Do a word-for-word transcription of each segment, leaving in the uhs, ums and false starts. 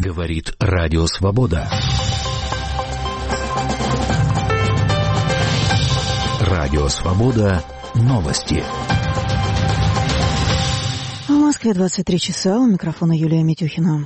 Говорит Радио Свобода. Радио Свобода. Новости. В Москве двадцать три часа. У микрофона Юлия Митюхина.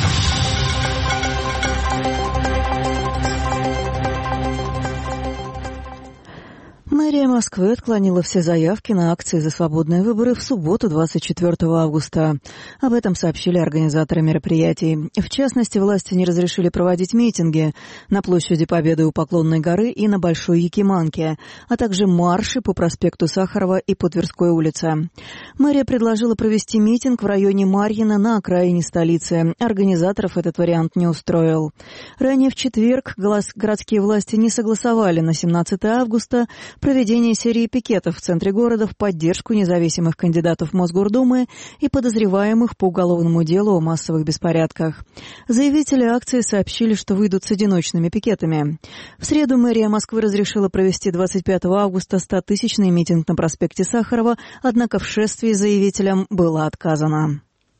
Мэрия Москвы отклонила все заявки на акции за свободные выборы в субботу, двадцать четвёртого августа. Об этом сообщили организаторы мероприятий. В частности, власти не разрешили проводить митинги на площади Победы у Поклонной горы и на Большой Якиманке, а также марши по проспекту Сахарова и по Тверской улице. Мэрия предложила провести митинг в районе Марьино на окраине столицы. Организаторов этот вариант не устроил. Ранее в четверг городские власти не согласовали на семнадцатого августа проведение серии пикетов в центре города в поддержку независимых кандидатов в Мосгордумы и подозреваемых по уголовному делу о массовых беспорядках. Заявители акции сообщили, что выйдут с одиночными пикетами. В среду мэрия Москвы разрешила провести двадцать пятого августа стотысячный митинг на проспекте Сахарова, однако в шествии заявителям было отказано.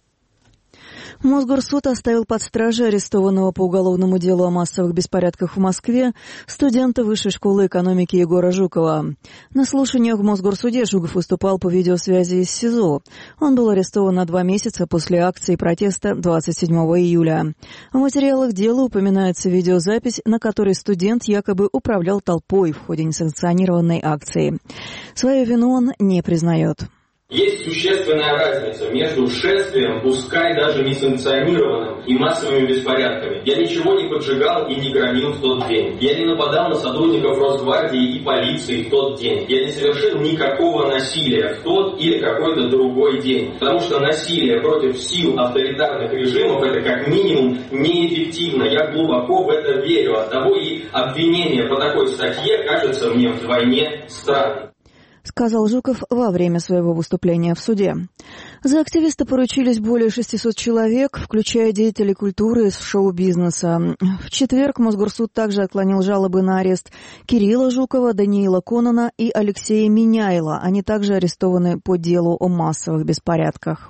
Мосгорсуд оставил под стражей арестованного по уголовному делу о массовых беспорядках в Москве студента Высшей школы экономики Егора Жукова. На слушаниях в Мосгорсуде Жуков выступал по видеосвязи из СИЗО. Он был арестован на два месяца после акции протеста двадцать седьмого июля. В материалах дела упоминается видеозапись, на которой студент якобы управлял толпой в ходе несанкционированной акции. Свою вину он не признает. Есть существенная разница между шествием, пускай даже несанкционированным, и массовыми беспорядками. Я ничего не поджигал и не громил в тот день. Я не нападал на сотрудников Росгвардии и полиции в тот день. Я не совершил никакого насилия в тот или какой-то другой день. Потому что насилие против сил авторитарных режимов — это как минимум неэффективно. Я глубоко в это верю. Оттого и обвинение по такой статье кажется мне вдвойне странным, сказал Жуков во время своего выступления в суде. За активиста поручились более шестисот человек, включая деятелей культуры из шоу-бизнеса. В четверг Мосгорсуд также отклонил жалобы на арест Кирилла Жукова, Даниила Конона и Алексея Миняйла. Они также арестованы по делу о массовых беспорядках.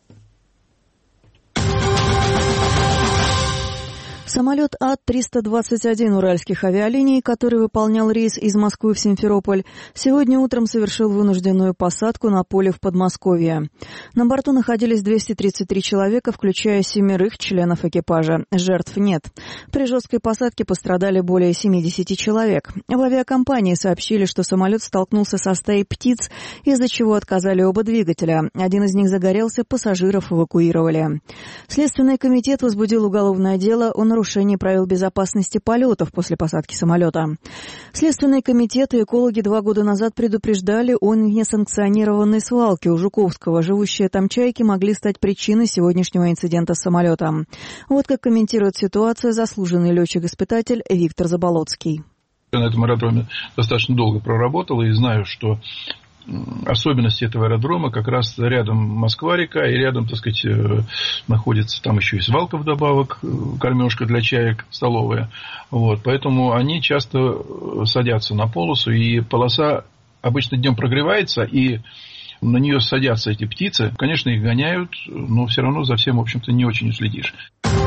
Самолет А триста двадцать один уральских авиалиний, который выполнял рейс из Москвы в Симферополь, сегодня утром совершил вынужденную посадку на поле в Подмосковье. На борту находились двести тридцать три человека, включая семерых членов экипажа. Жертв нет. При жесткой посадке пострадали более семидесяти человек. В авиакомпании сообщили, что самолет столкнулся со стаей птиц, из-за чего отказали оба двигателя. Один из них загорелся, пассажиров эвакуировали. Следственный комитет возбудил уголовное дело о нарушении нарушение правил безопасности полетов после посадки самолета. Следственный комитет и экологи два года назад предупреждали о несанкционированной свалке у Жуковского. Живущие там чайки могли стать причиной сегодняшнего инцидента с самолетом. Вот как комментирует ситуацию заслуженный летчик-испытатель Виктор Заболоцкий. Я на этом аэродроме достаточно долго проработал и знаю, что особенности этого аэродрома как раз рядом Москва-река, и рядом, так сказать, находится там еще и свалка вдобавок, кормежка для чаек, столовая. Вот, поэтому они часто садятся на полосу, и полоса обычно днем прогревается, и на нее садятся эти птицы. Конечно, их гоняют, но все равно за всем, в общем-то, не очень уследишь.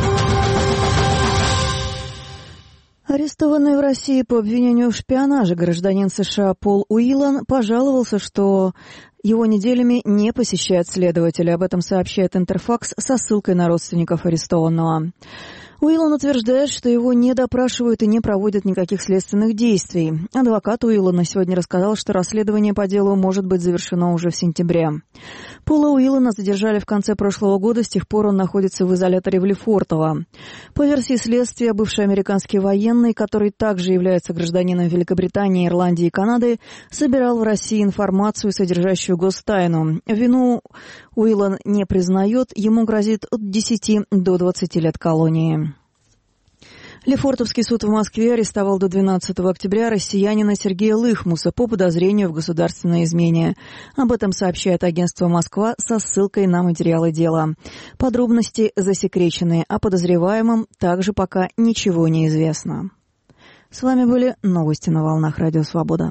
Арестованный в России по обвинению в шпионаже гражданин США Пол Уиллан пожаловался, что его неделями не посещают следователи. Об этом сообщает Интерфакс со ссылкой на родственников арестованного. Уиллан утверждает, что его не допрашивают и не проводят никаких следственных действий. Адвокат Уиллана сегодня рассказал, что расследование по делу может быть завершено уже в сентябре. Пола Уиллана задержали в конце прошлого года, с тех пор он находится в изоляторе в Лефортово. По версии следствия, бывший американский военный, который также является гражданином Великобритании, Ирландии и Канады, собирал в России информацию, содержащую гостайну. Вину Уиллан не признает, ему грозит от десяти до двадцати лет колонии. Лефортовский суд в Москве арестовал до двенадцатого октября россиянина Сергея Лыхмуса по подозрению в государственной измене. Об этом сообщает агентство «Москва» со ссылкой на материалы дела. Подробности засекречены, о подозреваемом также пока ничего не известно. С вами были новости на волнах Радио Свобода.